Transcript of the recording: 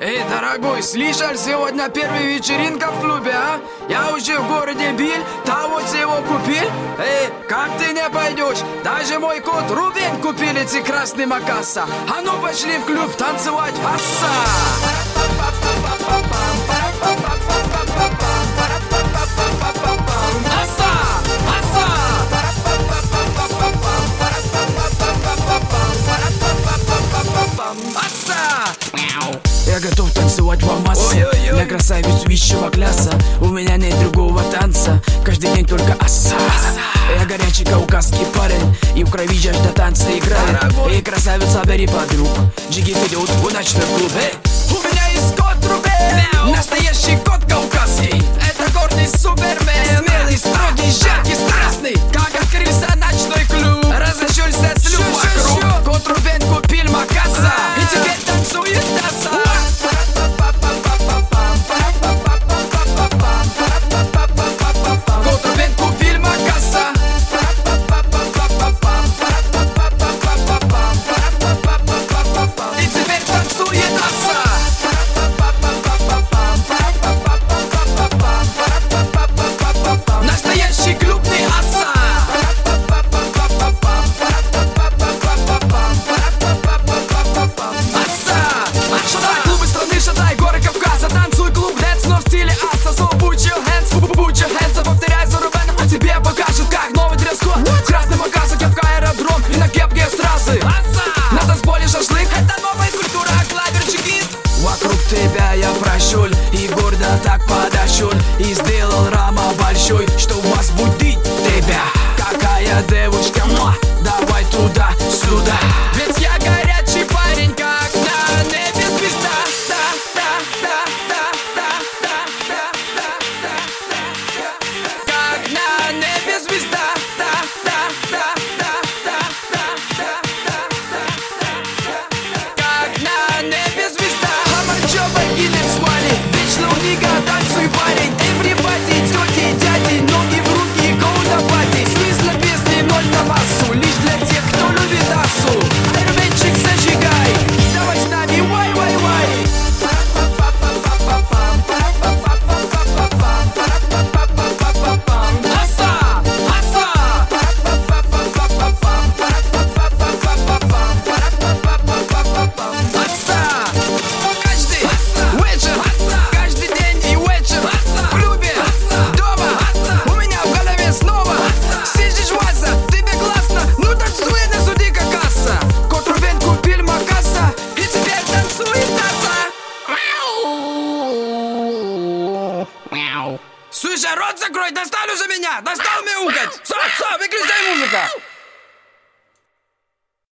Эй, дорогой, слышал, сегодня первая вечеринка в клубе, а? Я уже в городе Биль, того всего купил. Эй, как ты не пойдешь? Даже мой кот Рубен купил эти красные макаса. А ну пошли в клуб танцевать, асса! Я готов танцевать по массе. Для красавиц высшего класса у меня нет другого танца. Каждый день только асса. Я горячий кавказский парень, и в крови жажда танца играет. Эй, красавица, бери подруг, джигит идет в ночной клуб. У меня есть кот Рубен, настоящий кот кавказский. Это гордый супермен, смелый, строгий, жаркий, страстный. Как открылся ночной клуб, разошелся слюб вокруг. Кот Рубен купил макаса, и теперь танцует танца. Тебя я прощу и гордо так подошел, и сделал рама большой, что возбудить тебя. Какая девушка, давай туда-сюда. Ведь я горячий парень, как на небе звезда. Как на небе звезда. Танцуй, парень, everybody, тети, дяди, ноги в руки, go на пати. Смысла песни ноль на массу, лишь для тех, кто любит ассу. Айрвенчик, зажигай, давай с нами, вай. Слушай, рот закрой, достал уже меня! Достал мяукать! Все,